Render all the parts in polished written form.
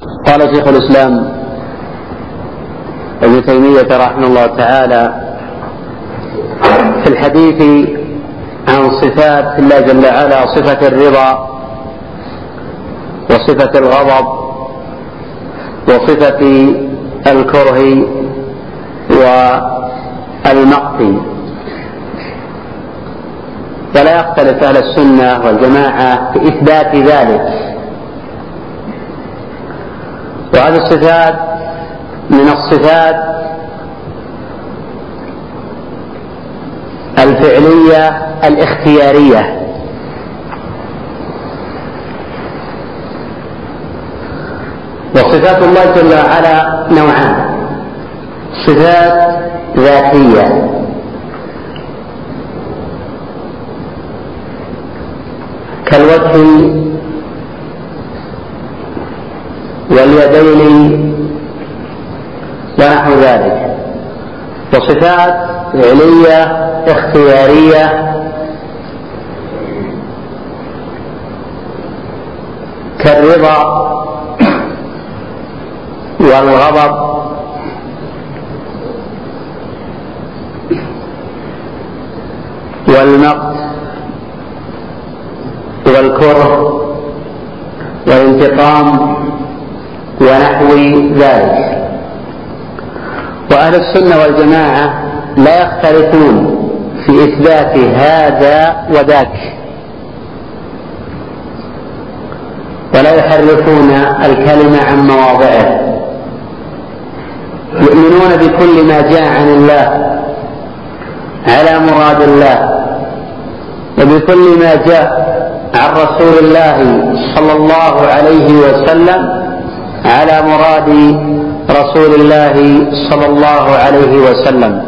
قال شيخ الإسلام ابن تيمية رحمه الله تعالى في الحديث عن صفات الله جل وعلا: صفة الرضا، وصفة الغضب، وصفة الكره والمقت. ولا يختلف أهل السنة والجماعة في إثبات ذلك. وهذه الصفات من الصفات الفعلية الاختيارية، وصفات الله جل وعلا نوعان: صفات ذاتية كالوجه واليدين ونحو ذلك، وصفات فعلية اختيارية كالرضا والغضب والمقت والكره والانتقام ونحو ذلك. وأهل السنة والجماعة لا يختلفون في إثبات هذا وذاك، ولا يحرفون الكلمة عن مواضعه، يؤمنون بكل ما جاء عن الله على مراد الله، وبكل ما جاء عن رسول الله صلى الله عليه وسلم على مراد رسول الله صلى الله عليه وسلم،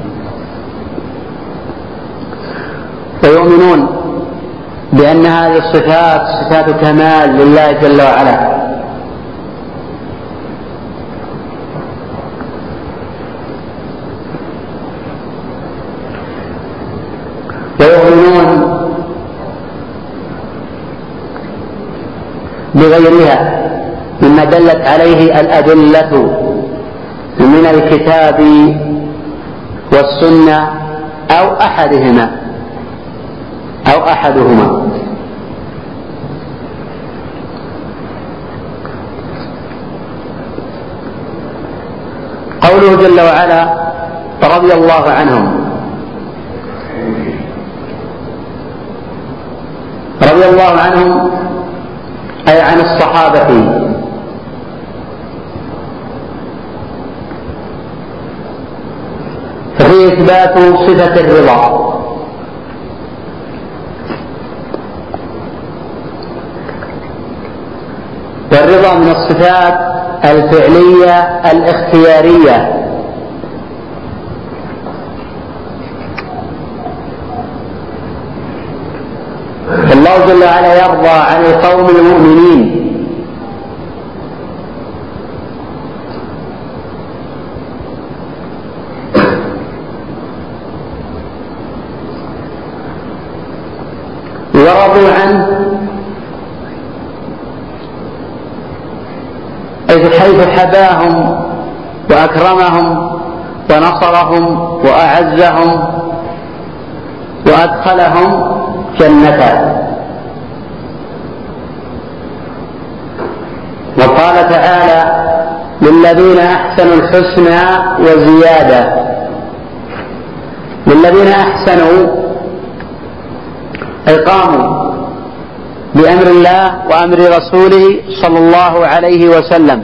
ويؤمنون بأن هذه الصفات صفات كمال لله جل وعلا، ويؤمنون بغيرها مما دلت عليه الأدلة من الكتاب والسنة أو أحدهما. قوله جل وعلا: رضي الله عنهم. رضي الله عنهم أي عن الصحابة، ففي إثبات صفة الرضا، والرضا من الصفات الفعلية الاختيارية، الله جل وعلا يرضى عن القوم المؤمنين، ورضوا عنه حيث حباهم وأكرمهم ونصرهم وأعزهم وأدخلهم جنته. وقال تعالى: للذين أحسنوا الحسنى وزيادة. للذين أحسنوا أي قاموا بأمر الله وأمر رسوله صلى الله عليه وسلم،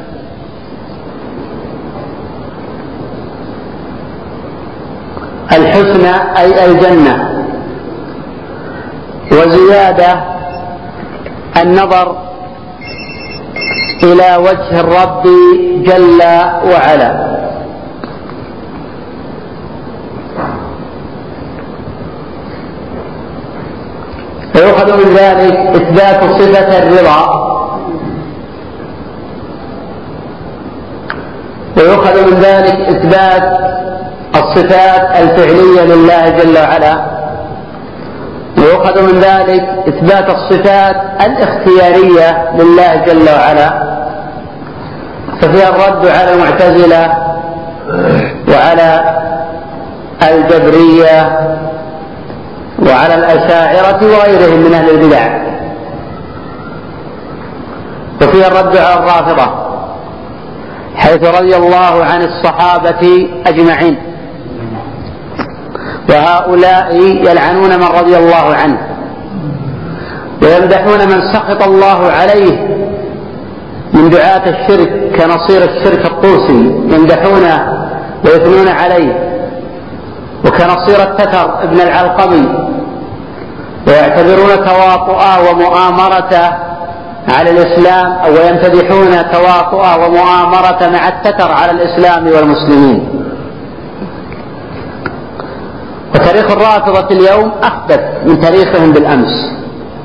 الحسنى أي الجنة، وزيادة النظر إلى وجه الرب جل وعلا. ويؤخذ من ذلك إثبات صفة الرضا، ويؤخذ من ذلك إثبات الصفات الفعلية لله جل وعلا، ويؤخذ من ذلك إثبات الصفات الاختيارية لله جل وعلا، وفيها الرد على المعتزلة وعلى الجبرية وعلى الأشاعرة وغيرهم من أهل البدع، وفيها الرد على الرافضة حيث رضي الله عن الصحابة أجمعين، وهؤلاء يلعنون من رضي الله عنه ويمدحون من سخط الله عليه من دعاة الشرك كنصير الشرك الطوسي، يمدحونه ويثنون عليه، وكنصير التتر ابن العلقمي، ويعتبرون تواطؤه ومؤامرته على الإسلام، أو يمتدحون تواطؤه ومؤامرته مع التتر على الإسلام والمسلمين. وتاريخ الرافضة اليوم أحدث من تاريخهم بالأمس،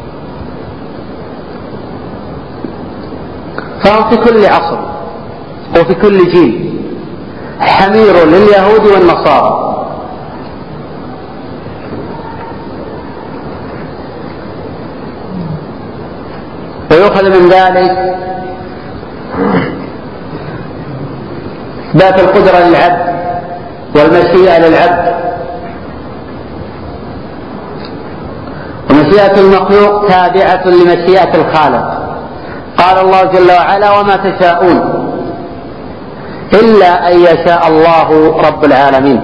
فهم في كل عصر وفي كل جيل حمير لليهود والنصارى. ويؤخذ من ذلك إثبات القدرة للعبد والمشيئة للعبد، ومشيئة المخلوق تابعة لمشيئة الخالق. قال الله جل وعلا: وما تشاءون إلا أن يشاء الله رب العالمين.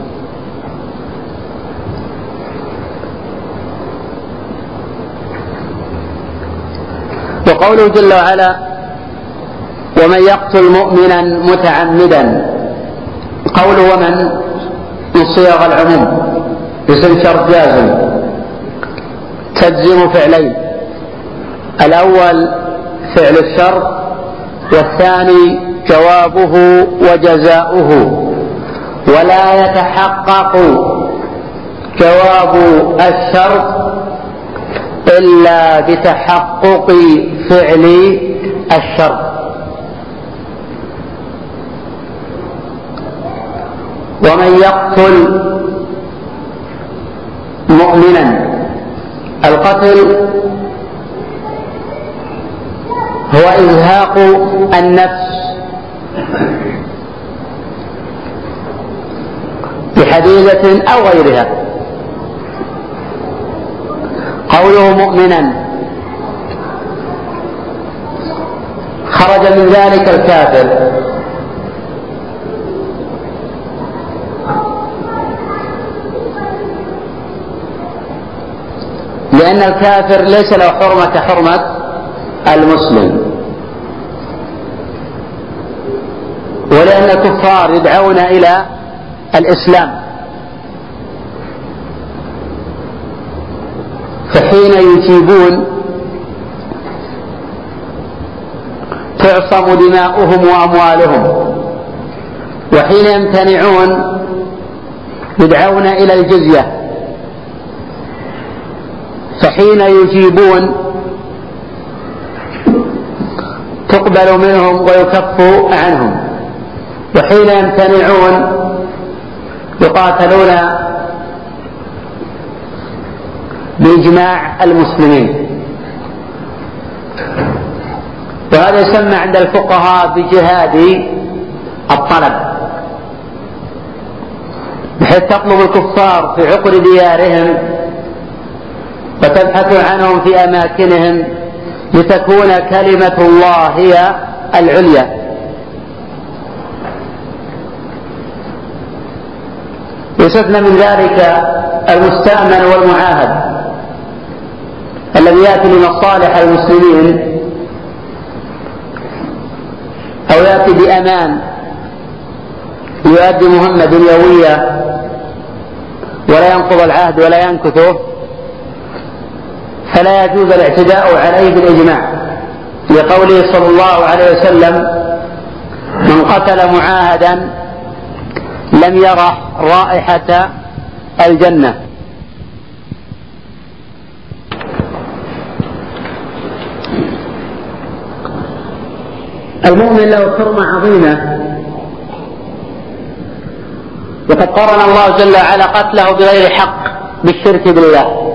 وقوله جل وعلا: ومن يقتل مؤمنا متعمدا، قوله ومن من صيغ العموم باسم شرط جازم تجزم فعلين: الأول فعل الشرط، والثاني جوابه وجزاؤه، ولا يتحقق جواب الشرط إلا بتحقق فعل الشرط. ومن يقتل مؤمنا، القتل هو إزهاق النفس بحديدة أو غيرها. قوله مؤمنا خرج من ذلك الكافر، لأن الكافر ليس له حرمة كحرمة المسلم، ولأن الكفار يدعون إلى الإسلام، فحين يجيبون تعصم دماؤهم وأموالهم، وحين يمتنعون يدعون إلى الجزية، فحين يجيبون تقبل منهم ويكف عنهم، وحين يمتنعون يقاتلون بإجماع المسلمين. وهذا يسمى عند الفقهاء بجهاد الطلب، بحيث تطلب الكفار في عقر ديارهم وتبحث عنهم في أماكنهم لتكون كلمة الله هي العليا. يستثنى من ذلك المستأمن والمعاهد الذي يأتي لمصالح المسلمين أو يأتي بأمان يؤدي مهمة دنيوية ولا ينقض العهد ولا ينكثه، فلا يجوز الاعتداء عليه بالإجماع، لقوله صلى الله عليه وسلم: من قتل معاهدا لم يرح رائحة الجنة. المؤمن له حرمة عظيمة، وقد قرن الله جل وعلا قتله بغير حق بالشرك بالله،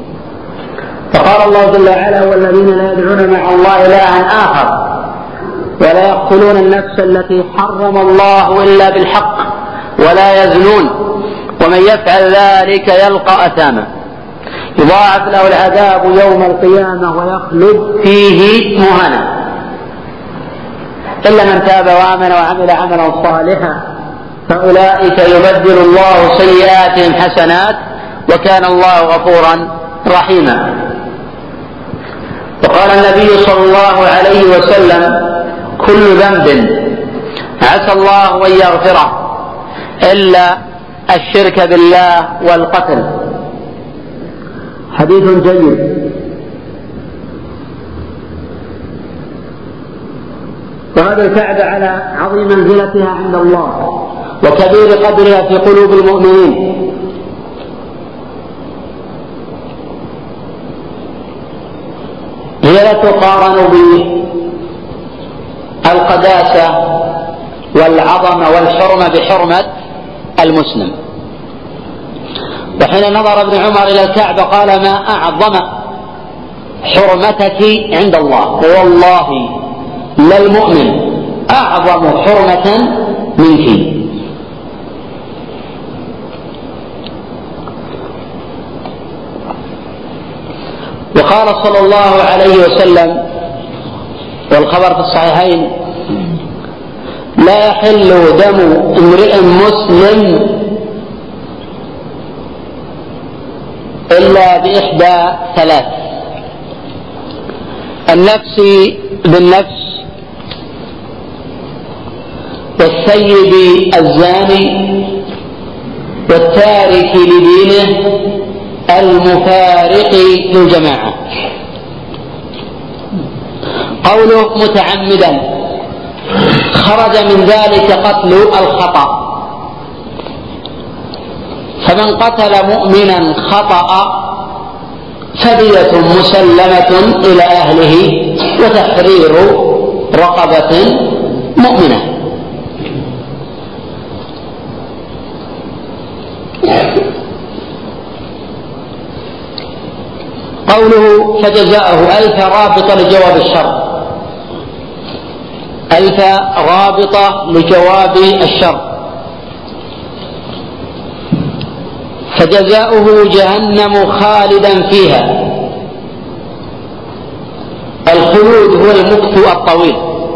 فقال الله جل وعلا: والذين لا يدعون مع الله إلها آخر ولا يقتلون النفس التي حرم الله إلا بالحق ولا يزنون ومن يفعل ذلك يلقى أثاما يضاعف له العذاب يوم القيامة ويخلد فيه مهانا إلا من تاب وآمن وعمل عملا صالحا فأولئك يبدل الله سيئاتهم حسنات وكان الله غفورا رحيما. وقال النبي صلى الله عليه وسلم كل ذنب عسى الله أن يغفره إلا الشرك بالله والقتل. حديث جيد. وهذا الكعبة على عظيم منزلتها عند الله وكبير قدرها في قلوب المؤمنين، هي لا تقارن بالقداسة والعظمة والحرمة بحرمة المسلم. وحين نظر ابن عمر إلى الكعبة قال ما أعظم حرمتك عند الله، والله للمؤمن أعظم حرمة منك. وقال صلى الله عليه وسلم والخبر في الصحيحين لا يحل دم امرئ مسلم إلا بإحدى ثلاث: النفس بالنفس، والثيب الزاني، والتارك لدينه المفارق للجماعة. قوله متعمدا خرج من ذلك قتل الخطأ، فمن قتل مؤمنا خطأ فدية مسلمة إلى أهله وتحرير رقبة مؤمنة. قوله فجزاؤه ألف رابطة لجواب الشر، ألف رابطة لجواب الشر. فجزاؤه جهنم خالدا فيها. الخلود هو المكث الطويل،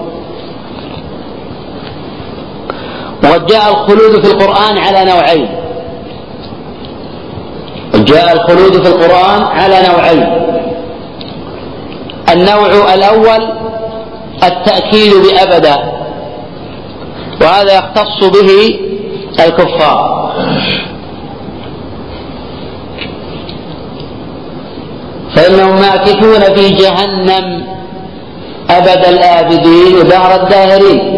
وقد جاء الخلود في القرآن على نوعين. جاء الخلود في القرآن على نوعين: النوع الأول التأكيد بأبدا، وهذا يختص به الكفار، فإنهم ماكثون في جهنم أبد الآبدين ودهر الداهرين.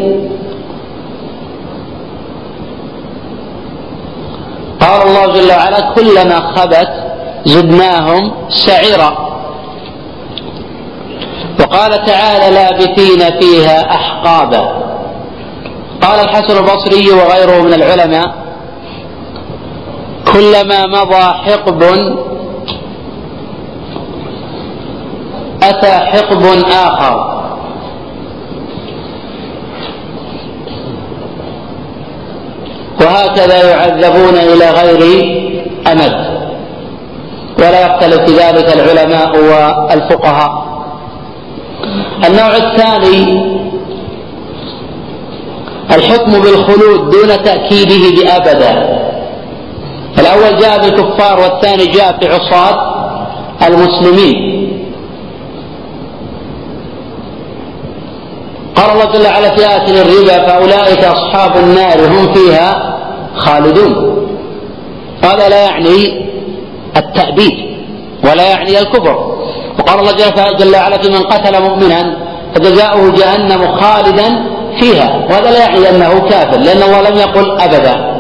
قال الله جل وعلا كلما خبت زدناهم سعيرا. وقال تعالى لابثين فيها أحقابا. قال الحسن البصري وغيره من العلماء كلما مضى حقب أتى حقب آخر، وهكذا يعذبون إلى غير أمد. ولا يختلف في ذلك العلماء والفقهاء. النوع الثاني الحكم بالخلود دون تأكيده بأبدا. الأول جاء بالكفار والثاني جاء في عصاة المسلمين. قال الله جل وعلا في آكل الربا فأولئك أصحاب النار هم فيها خالدون. هذا لا يعني التأبيد ولا يعني الكفر. وقال الله جل وعلا في من قتل مؤمنا فجزاؤه جهنم خالدا فيها، وهذا لا يعني أنه كافر، لأن الله لم يقل أبدا.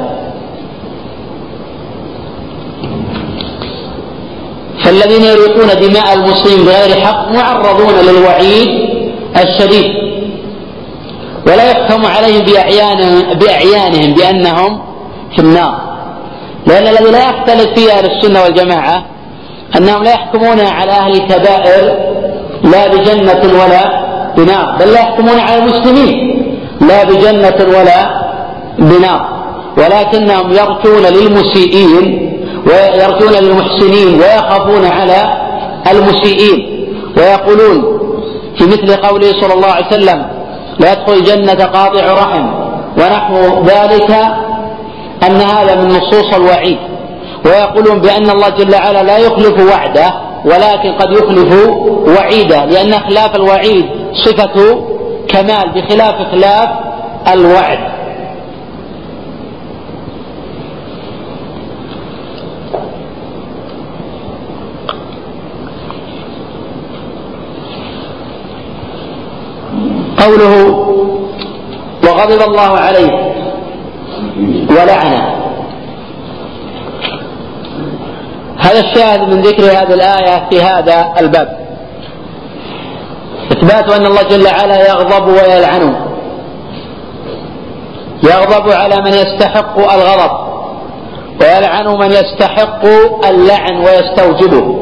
فالذين يريقون دماء المسلمين بغير حق معرضون للوعيد الشديد، ولا يحكم عليهم بأعيانهم بأنهم في النار، لأن الذي لا يختلف فيه أهل السنة والجماعة أنهم لا يحكمون على أهل الكبائر لا بجنة ولا بنار، بل لا يحكمون على المسلمين لا بجنة ولا بنار، ولكنهم يرجون للمسيئين ويرجون للمحسنين ويخافون على المسيئين، ويقولون في مثل قوله صلى الله عليه وسلم: لا يدخل الجنة قاطع رحم ونحو ذلك، أن هذا من نصوص الوعيد. ويقولون بأن الله جل وعلا لا يخلف وعده ولكن قد يخلف وعيده، لأن خلاف الوعيد صفة كمال بخلاف خلاف الوعد. قوله: وغضب الله عليه ولعنه، هذا الشاهد من ذكر هذه الآية في هذا الباب، إثبات أن الله جل وعلا يغضب ويلعن، يغضب على من يستحق الغضب ويلعن من يستحق اللعن ويستوجبه.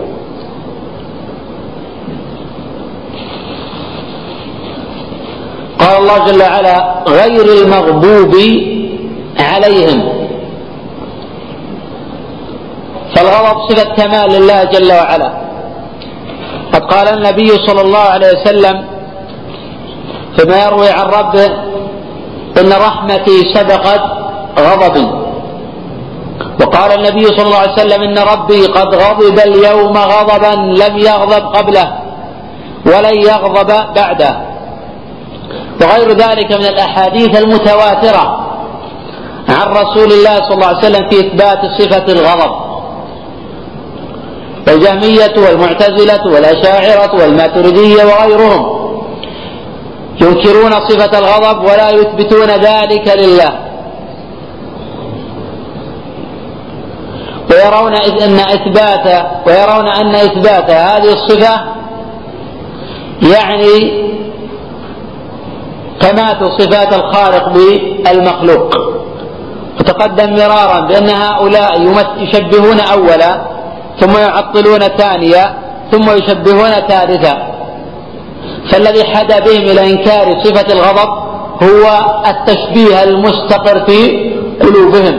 قال الله جل وعلا: غير المغضوب عليهم، فالغضب صفة كمال لله جل وعلا. قد قال النبي صلى الله عليه وسلم فيما يروي عن ربه: إن رحمتي سبقت غضبي. وقال النبي صلى الله عليه وسلم: إن ربي قد غضب اليوم غضبا لم يغضب قبله ولن يغضب بعده. وغير ذلك من الأحاديث المتواترة عن رسول الله صلى الله عليه وسلم في إثبات صفة الغضب. الجهمية والمعتزلة والأشاعرة والماتريدية وغيرهم ينكرون صفة الغضب ولا يثبتون ذلك لله، ويرون أن إثبات هذه الصفة يعني تماثل صفات الخالق بالمخلوق. وتقدم مرارا بأن هؤلاء يشبهون أولا ثم يعطلون ثانيا ثم يشبهون ثالثا، فالذي حدا بهم إلى إنكار صفة الغضب هو التشبيه المستقر في قلوبهم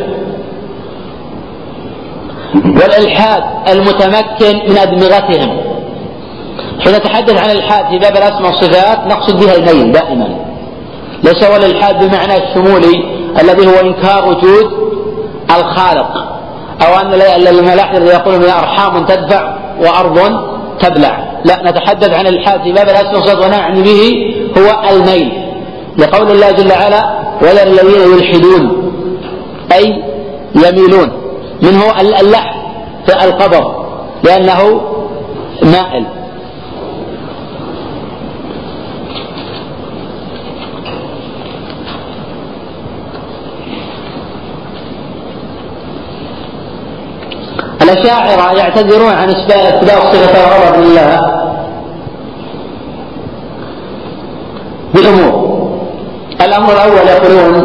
والإلحاد المتمكن من أدمغتهم. حين نتحدث عن الإلحاد في باب الأسماء والصفات نقصد بها الميل دائما، ليس هو الإلحاد بمعنى الشمولي الذي هو إنكار وجود الخالق، أو أن الملاحدة الذي يقولون هي أرحام تدفع وأرض تبلع. لا، نتحدث عن الإلحاد في باب الأسماء والصفات ونعني به هو الميل، لقول الله جل وعلا: ولا الذين يلحدون أي يميلون، منه اللحد في القبض لأنه مائل. الأشاعرة يعتذرون عن إثبات صفة الغضب لله بأمور. الأمر الأول يقولون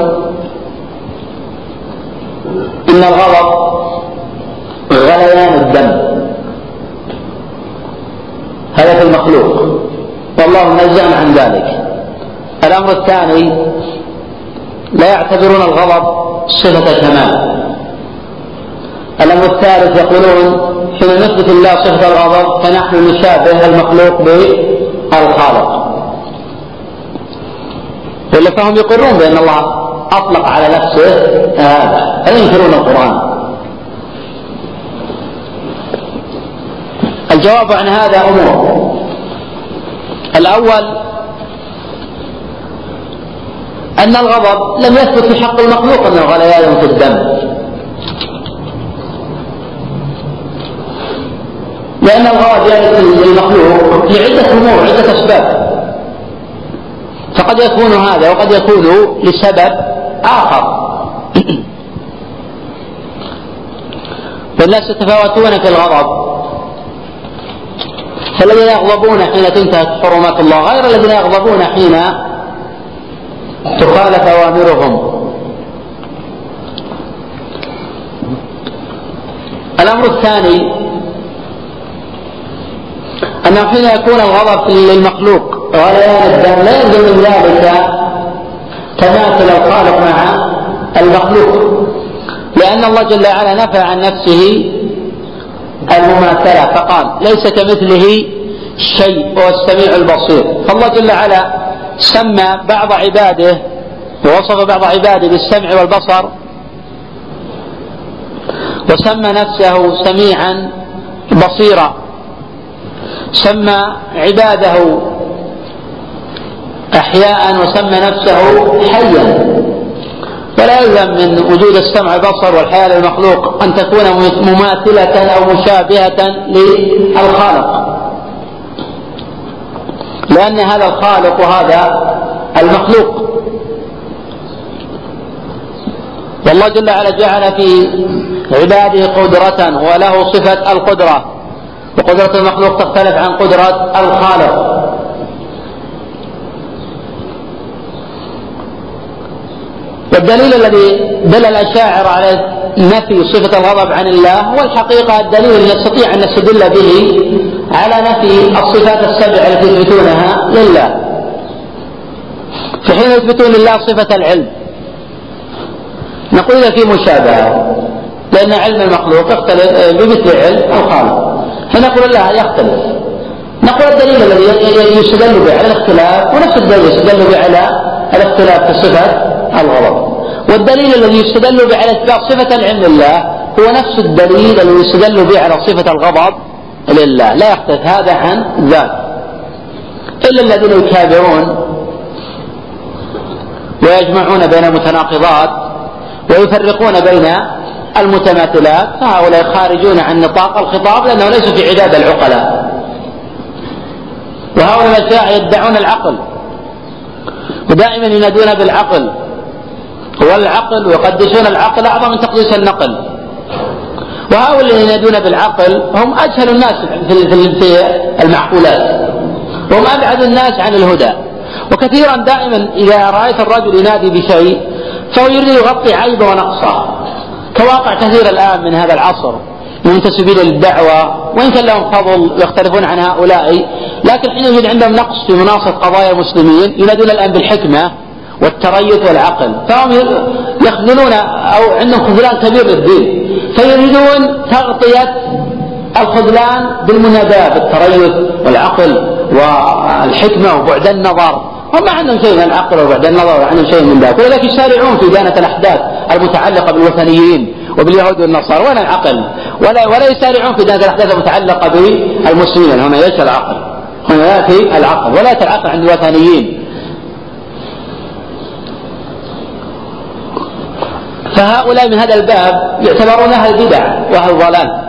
إن الغضب غليان الدم، هذا في المخلوق والله منزه عن ذلك. الأمر الثاني لا يعتبرون الغضب صفة كمال. الأمر الثالث يقولون حين نثبت الله صفة الغضب فنحن نشابه المخلوق بالخالق، وإلا فهم يقرون بأن الله أطلق على نفسه هذا، فينكرون القرآن. الجواب عن هذا أمور. الأول أن الغضب لم يثبت في حق المخلوق أنه غليان في الدم، لأن الغضب يأتي للمخلوق لعدة أمور، عدة أسباب، فقد يكون هذا وقد يكون لسبب آخر. والناس يتفاوتون في الغضب، فالذين يغضبون حين تنتهك حرمات الله غير الذين يغضبون حين تخالف أوامرهم. الأمر الثاني أنه حين يكون الغضب للمخلوق غليان الدم لا يلزم من ذلك تماثل الخالق مع المخلوق، لأن الله جل وعلا نفى عن نفسه المماثلة فقال ليس كمثله شيء وهو السميع البصير. فالله جل وعلا سمى بعض عباده ووصف بعض عباده بالسمع والبصر، وسمى نفسه سميعا بصيرا، سمى عباده أحياء وسمى نفسه حيا. فلا يلزم من وجود السمع والبصر والحياة للمخلوق أن تكون مماثلة أو مشابهة للخالق، لأن هذا الخالق وهذا المخلوق. والله جل وعلا جعل في عباده قدرة وله صفة القدرة، وقدرة المخلوق تختلف عن قدرة الخالق. والدليل الذي دل الأشاعرة على نفي صفة الغضب عن الله هو الحقيقة الدليل الذي نستطيع أن نستدل به على نفي الصفات السبع التي يثبتونها لله. في حين يثبتون لله صفة العلم نقول في مشابهة، لأن علم المخلوق يختلف بمثل علم الخالق، حين نقول لا يختلف. نقول الدليل الذي يستدل به على الاختلاف ونفس الدليل يستدل به على الاختلاف في صفة الغضب، والدليل الذي يستدل به على إثبات صفة العلم لله هو نفس الدليل الذي يستدل به على صفة الغضب لله، لا يختلف هذا عن ذاك. إلا الذين يكابرون ويجمعون بين المتناقضات ويفرقون بين المتماثلات، فهؤلاء خارجون عن نطاق الخطاب لأنه ليسوا في عداد العقلاء. وهؤلاء الأشياء يدعون العقل ودائما ينادون بالعقل والعقل ويقدسون العقل أعظم من تقديس النقل. وهؤلاء الذين ينادون بالعقل هم أجهل الناس في المعقولات، وهم أبعد الناس عن الهدى. وكثيرا دائما إذا رأيت الرجل ينادي بشيء فهو يريد يغطي عيبه ونقصه، كواقع كثير الآن من هذا العصر منتسبين للدعوة، وإن كان لهم فضل يختلفون عن هؤلاء، لكن حين يوجد عندهم نقص في مناصب قضايا المسلمين ينادون الآن بالحكمة والتريث والعقل، فهم يخذلون أو عندهم خذلان كبير للدين، فيريدون تغطية الخذلان بالمناداة بالتريث والعقل والحكمة وبعد النظر. هم ما عندهم شيء من العقل وبعد النظر ولا عندهم شيء من ذلك، ولذلك يسارعون في دانة الأحداث المتعلقة بالوثنيين وباليهود والنصارى، ولا العقل ولا يسارعون في دانة الأحداث المتعلقة بالمسلمين. هنا يأتي العقل، هنا يأتي العقل ولا يأتي العقل عند الوثنيين. فهؤلاء من هذا الباب يعتبرون أهل بدع وأهل ضلال،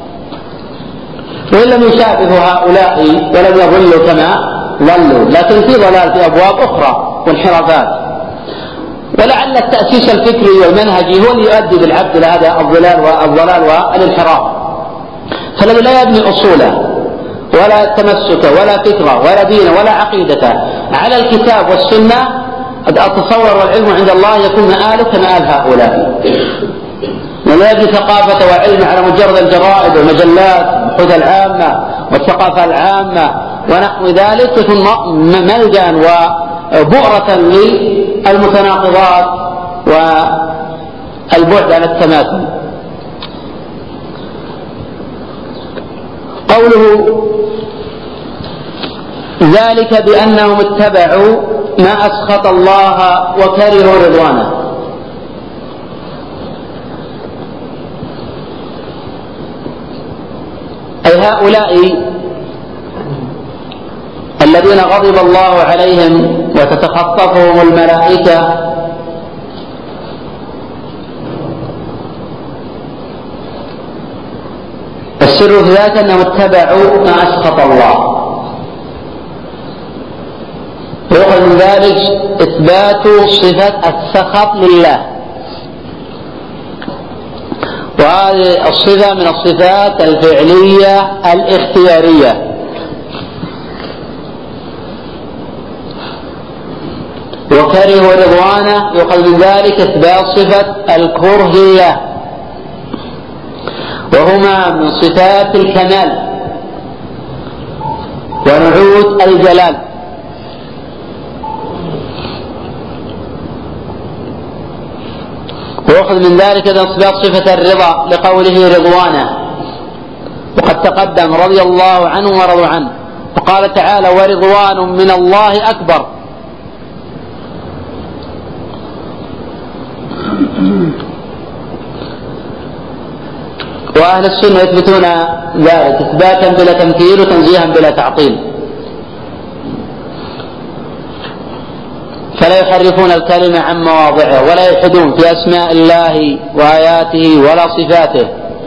وإن لم يشابهوا هؤلاء ولم يضلوا كما ضلوا، لكن في ضلال في أبواب أخرى وانحرافات. ولعل التأسيس الفكري والمنهجي هو اللي يؤدي بالعبد إلى هذا الضلال والانحراف. فالذي لا يبني أصوله ولا تمسك ولا فكرة ولا دين ولا عقيدة على الكتاب والسنة، أتصور والعلم عند الله يكون مآله كمآل هؤلاء. ولا يبني ثقافة وعلم على مجرد الجرائد والمجلات والبحوث العامة والثقافة العامة ونحو ذلك، يكون ملجأ وبؤرة للمتناقضات والبعد عن التماثل. قوله ذلك بأنهم اتبعوا ما أسخط الله وكرهوا رضوانه. أي هؤلاء الذين غضب الله عليهم وتتخطفهم الملائكة السر في ذلك أنهم اتبعوا ما أسخط الله، ويؤخذ من ذلك إثبات صفة السخط لله، وهذه الصفة من الصفات الفعلية الاختيارية. وكرهوا رضوانه يؤخذ من ذلك إثبات صفة الكره لله، وهما من صفات الكمال ونعوت الجلال. ويأخذ من ذلك إثبات صفة الرضا لقوله رضوانه، وقد تقدم رضي الله عنه ورضوا عنه، وقال تعالى ورضوان من الله أكبر. وأهل السنة يثبتون ذلك إثباتا بلا تمثيل وتنزيها بلا تعطيل، فلا يحرفون الكلمة عن مواضعه ولا يلحدون في أسماء الله وآياته ولا صفاته،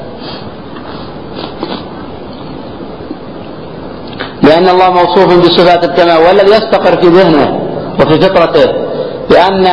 لأن الله موصوف بصفات الكمال، والذي يستقر في ذهنه وفي فطرته بأن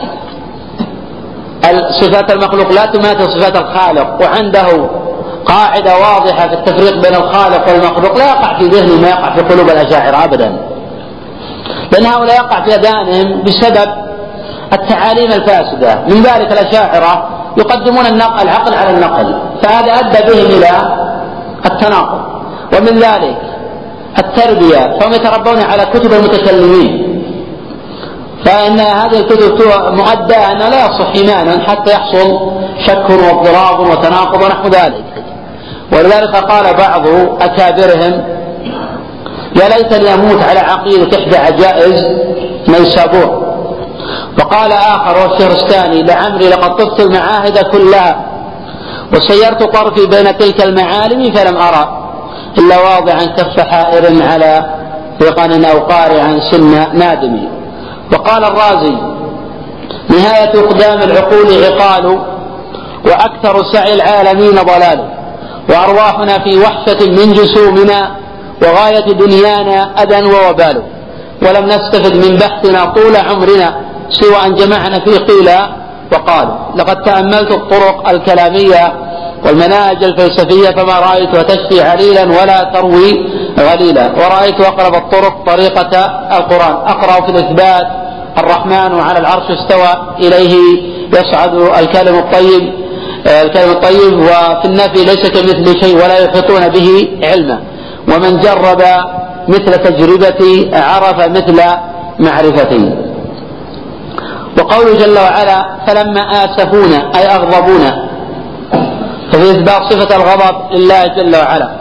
صفات المخلوق لا تماثل صفات الخالق، وعنده قاعدة واضحة في التفريق بين الخالق والمخلوق، لا يقع في ذهنه ما يقع في قلوب الأشاعرة أبدا، لأن هؤلاء يقع في أذهانهم بسبب التعاليم الفاسدة. من ذلك الأشاعرة يقدمون العقل على النقل، فهذا أدى بهم إلى التناقض. ومن ذلك التربية، فهم يتربون على كتب المتكلمين، فإن هذه الكتب مؤداة أنه لا يصح إيمانا حتى يحصل شك واضطراب وتناقض ونحو ذلك. ولذلك قال بعض أكابرهم يا ليتني أموت على عقيدة إحدى عجائز نيسابور. وقال آخر والشهرستاني لعمري لقد طفت المعاهد كلها وسيرت طرفي بين تلك المعالم فلم أرى إلا واضعا كف حائر على ثقن أو قارعا سن نادم. وقال الرازي نهاية أقدام العقول عقال وأكثر سعي العالمين ضلال، وأرواحنا في وحشة من جسومنا وغاية دنيانا أذى ووبال، ولم نستفد من بحثنا طول عمرنا سوى أن جمعنا في قيل وقال. لقد تأملت الطرق الكلامية والمناهج الفلسفية فما رأيتها تشفي عليلا ولا تروي غليلا، ورأيت أقرب الطرق طريقة القرآن. أقرأ في الإثبات الرحمن على العرش استوى إليه يصعد الكلم الطيب، وفي النفي ليس كمثل شيء ولا يحيطون به علما، ومن جرب مثل تجربتي عرف مثل معرفتي. وقوله جل وعلا فلما آسفونا أي أغضبونا، ففي إثبات صفة الغضب لله جل وعلا.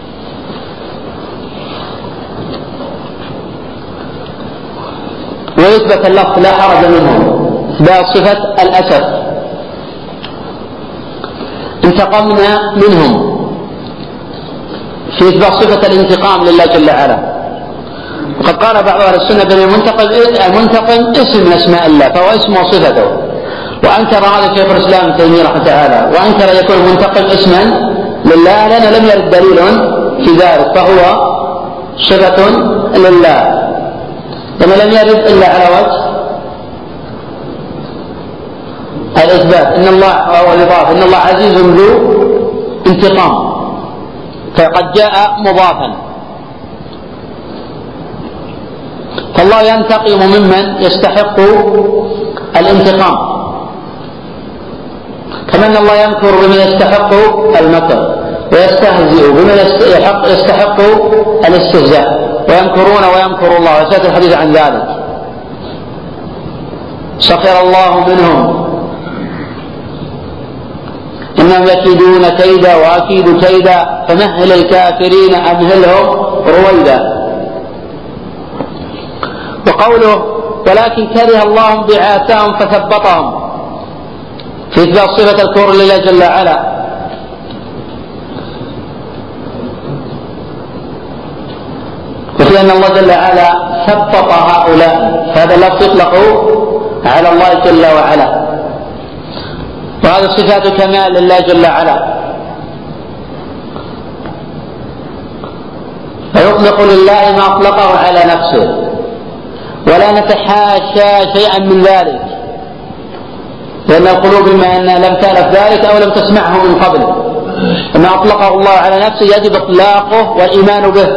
ويثبت اللفظ لا حرج منه إثبات صفة الأسف، انتقمنا منهم، في إثبات صفة الانتقام لله جل وعلا. وقد قال بعض أهل السنة بأن المنتقم اسم من أسماء الله، فهو اسم وصفته، وأنكر هذا شيخ الإسلام ابن تيمية رحمه الله تعالى، وأنكر أن يكون المنتقم اسما لله لأن لم يرد دليل في ذلك، فهو صفة لله لأنه لم يرد إلا على وجه الإثبات. إن الله والإضافة إن الله عزيز ذو انتقام، فقد جاء مضافا، فالله ينتقم ممن يستحق الانتقام، كما أن الله يمكر بمن يستحق المكر، ويستهزئ بمن يستحق الاستهزاء، ويمكرون ويمكر الله، وسيأتي الحديث عن ذلك. سخر الله منهم إنهم يكيدون كيدا وأكيد كيدا فمهل الكافرين أمهلهم رويدا. وقوله ولكن كره الله بعاثهم فثبطهم، في إثبات صفة الكفر لله جل وعلا. وفي أن الله جل وعلا ثبط هؤلاء، فهذا اللفظ يطلق على الله جل وعلا، وهذا صفات كمال لله جل وعلا، فيطلق لله ما أطلقه على نفسه، ولا نتحاشى شيئا من ذلك، لأن القلوب بما أنها لم تعرف ذلك أو لم تسمعه من قبل، فما أطلقه الله على نفسه يجب إطلاقه والإيمان به.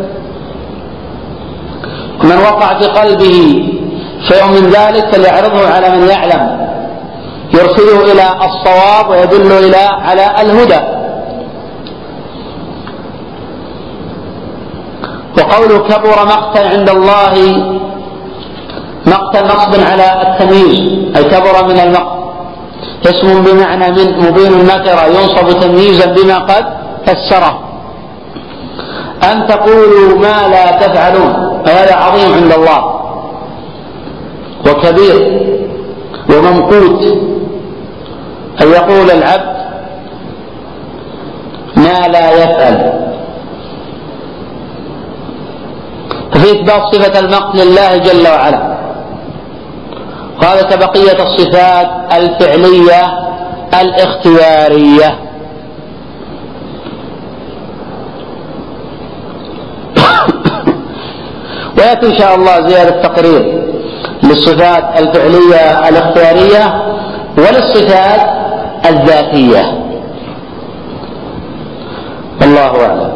من وقع في قلبه شيء من ذلك فليعرضه على من يعلم، يرشده إلى الصواب ويدل على الهدى. وقوله كبر مقتا عند الله، مقتا نصب على التمييز، أي كبر من المقت، اسم بمعنى من مبين النكرة ينصب تمييزا بما قد فسره. أن تقولوا ما لا تفعلون، هذا عظيم عند الله وكبير وممقوت، أن يقول العبد ما لا يفعل. وفي إثبات صفة المقت لله جل وعلا. قال كبقية الصفات الفعلية الاختيارية. ويأتي إن شاء الله زيادة تقرير للصفات الفعلية الاختيارية وللصفات الذاتية. والله أعلم.